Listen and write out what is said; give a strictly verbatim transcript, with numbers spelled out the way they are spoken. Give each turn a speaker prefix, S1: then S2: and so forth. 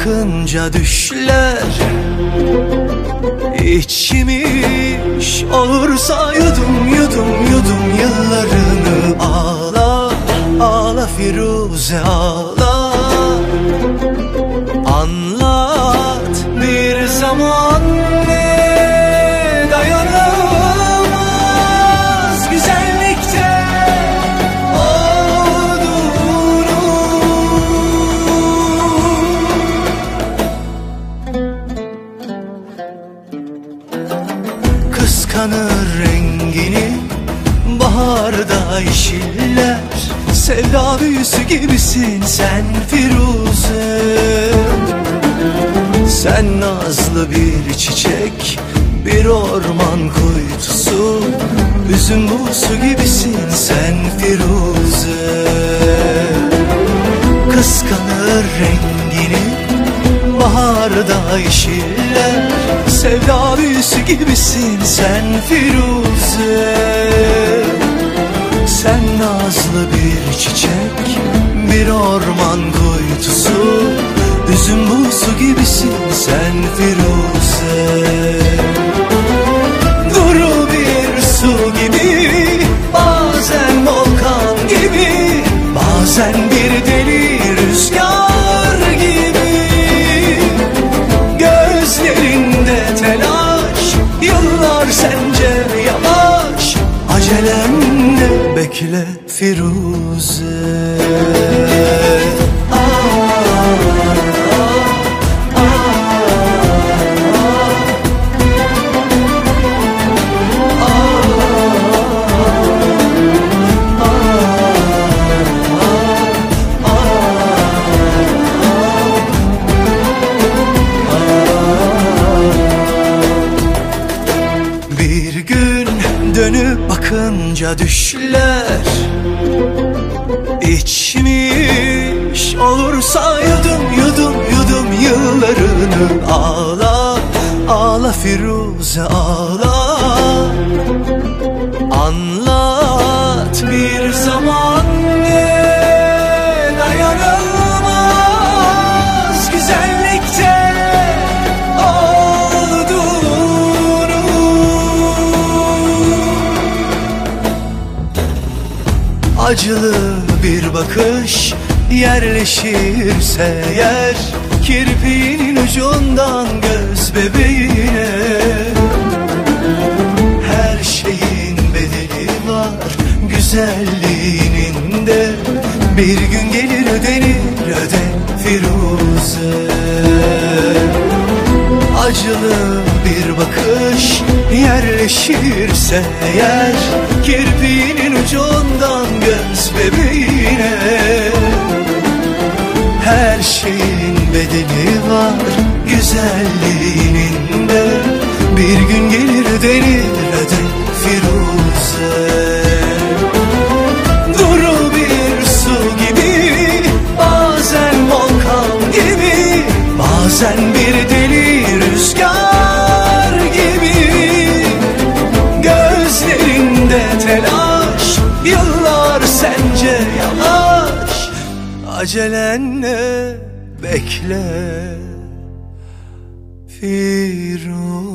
S1: bakınca düşler İçmiş olursa yudum yudum yudum yıllarını ağla, ağla Firuze ağla. Anlat bir zaman ne dayanılmaz güzellikte olduğunu. Kıskanır rengini baharda yeşiller, sevda büyüsü gibisin sen Firuze. Sen nazlı bir çiçek, bir orman kuytusu, üzüm buğusu gibisin sen Firuze. Kıskanır rengini baharda yeşiller, sevda büyüsü gibisin sen Firuze. Sen nazlı bir çiçek, bir orman kuytusu, üzüm buğusu gibisin sen Firuze. Duru bir su gibi, bazen volkan gibi, bazen bir deli rüzgar gibi. Gözlerinde telaş, yıllar sence yavaş, acelenle bekle Firuze. Bir gün dönüp bakınca düşler İçmiş olursa yudum yudum yudum yıllarını ağla, ağla Firuze ağla. Anlat bir zaman ne dayanılmaz güzellikte olduğunu. Acılı bir bakış yerleşirse yer, kirpiğinin ucundan göz bebeğine. Her şeyin bedeli var güzelliğinin de, bir gün gelir ödenir öde Firuze. Acılı bir bakış yerleşirse yer, kirpiğinin ucundan göz bebeğine. Her şeyin bedeli var güzelliğinin de, bir gün gelir ödenir öde Firuze. Duru bir su gibi, bazen volkan gibi, bazen bir deli rüzgar gibi. Gözlerinde telaş, yıllar sence yavaş, acelenle bekle Firuze.